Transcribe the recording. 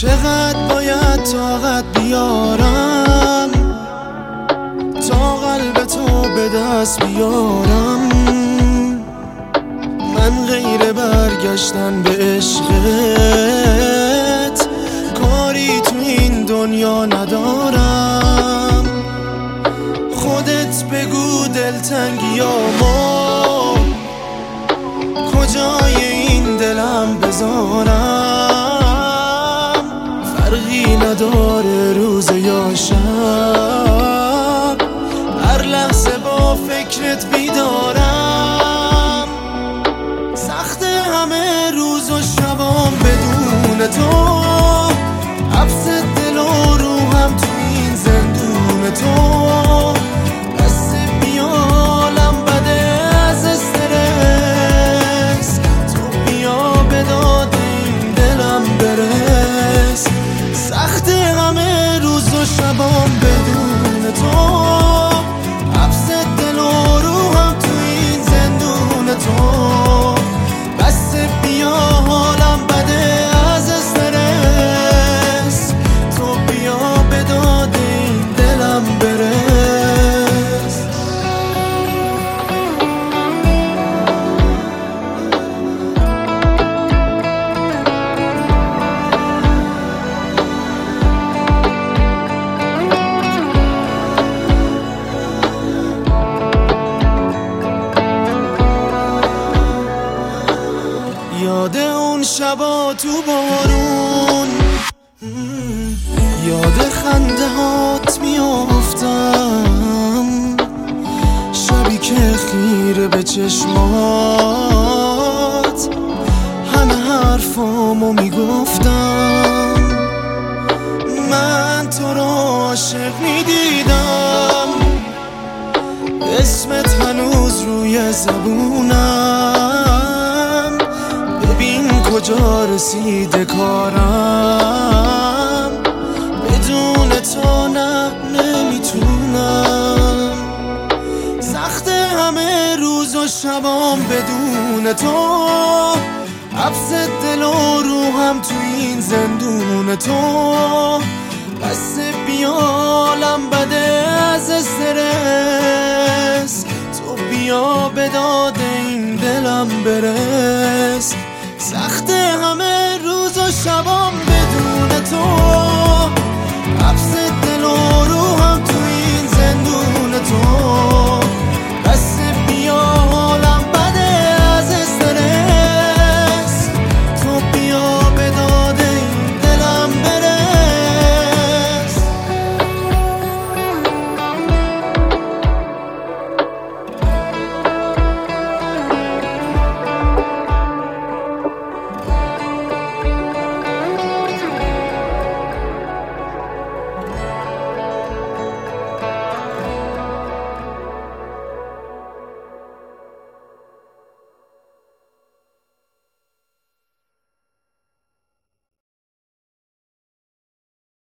چقدر باید طاقت بیارم تا قلب تو به دست بیارم؟ من غیر برگشتن به عشقت کاری تو این دنیا ندارم. خودت بگو دلتنگیامو کجای این دلم بذارم؟ فرقی نداره روز یا شب، هر لحظه با فکرت بیدارم. سخت همه روز و شبام بدون تو، حبس دل و روحم تو این زندون تو. دست بیالم بده از استرس، تو بیا به داد این دلم برس. سخت همه روز و شبام بدون تو، حبس دل و روحم تو این زندون تو. بس بیا حالم بده از استرس، تو بیا به داد این دلم برس. یاد اون شبا تو بارون، یاد خنده هات میافتم، شبی که خیره به چشمات همه حرفامو میگفتم. من تو رو عاشق میدیدم، اسمت هنوز روی زبونم. ببین کجا رسیده کارم، بدون تو نه نمیتونم. سخت همه روز و شبام بدون تو، حبس دل و روحم تو این زندون تو. بس بیالم بده از استرس، تو بیا به داد این دلم برس.